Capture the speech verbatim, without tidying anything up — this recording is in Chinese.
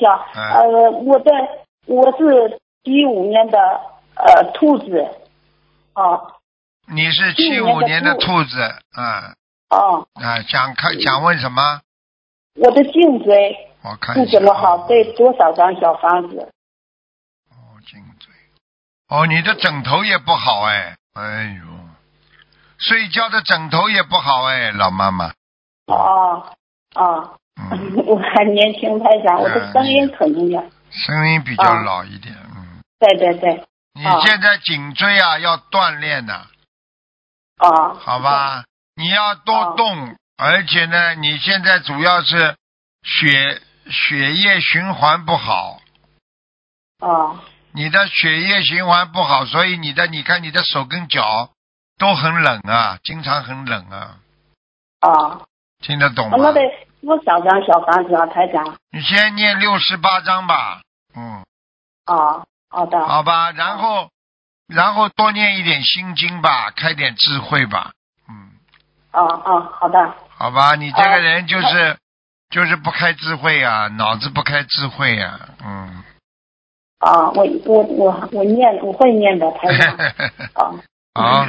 小，呃，我的我是七五年的呃兔子，哦。 你是七五年的兔子，嗯。 哦。 啊，想看想问什么？ 我的颈椎我看不怎么好，得多少张小房子？ 哦，颈椎。哦，你的枕头也不好哎，哎呦，睡觉的枕头也不好哎，老妈妈。 哦哦。嗯、我还年轻，台长，我的声音可能呀。 声音比较老一点，哦、嗯。 对对对。 你现在颈椎啊要锻炼的。 啊。 好吧，你要多动，啊、而且呢，你现在主要是血血液循环不好。 啊。 你的血液循环不好，所以你的你看你的手跟脚都很冷啊，经常很冷啊。 啊。 听得懂吗？ 那得多少张小房子啊，台长？ 你先念六十八章吧。嗯。 啊，好的。 好吧，然后。然后多念一点心经吧，开点智慧吧，嗯。 啊啊，好的。 好吧，你这个人就是、啊、就是不开智慧啊，脑子不开智慧啊，嗯。 啊，我我我我念我会念的，台长。啊。 好。